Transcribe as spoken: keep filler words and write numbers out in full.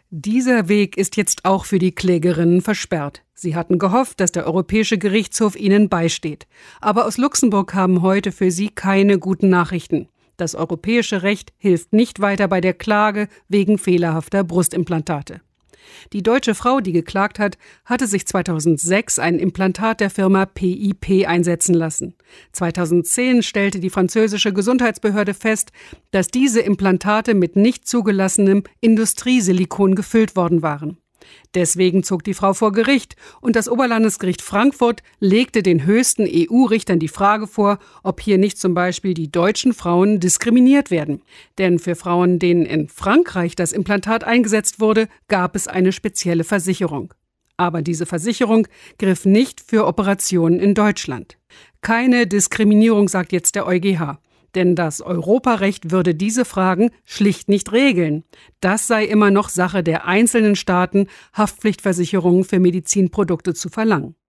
Dieser Weg ist jetzt auch für die Klägerinnen versperrt. Sie hatten gehofft, dass der Europäische Gerichtshof ihnen beisteht. Aber aus Luxemburg haben heute für sie keine guten Nachrichten. Das europäische Recht hilft nicht weiter bei der Klage wegen fehlerhafter Brustimplantate. Die deutsche Frau, die geklagt hat, hatte sich zweitausendsechs ein Implantat der Firma P I P einsetzen lassen. zweitausendzehn stellte die französische Gesundheitsbehörde fest, dass diese Implantate mit nicht zugelassenem Industriesilikon gefüllt worden waren. Deswegen zog die Frau vor Gericht und das Oberlandesgericht Frankfurt legte den höchsten E U-Richtern die Frage vor, ob hier nicht zum Beispiel die deutschen Frauen diskriminiert werden. Denn für Frauen, denen in Frankreich das Implantat eingesetzt wurde, gab es eine spezielle Versicherung. Aber diese Versicherung griff nicht für Operationen in Deutschland. Keine Diskriminierung, sagt jetzt der EuGH. Denn das Europarecht würde diese Fragen schlicht nicht regeln. Das sei immer noch Sache der einzelnen Staaten, Haftpflichtversicherungen für Medizinprodukte zu verlangen.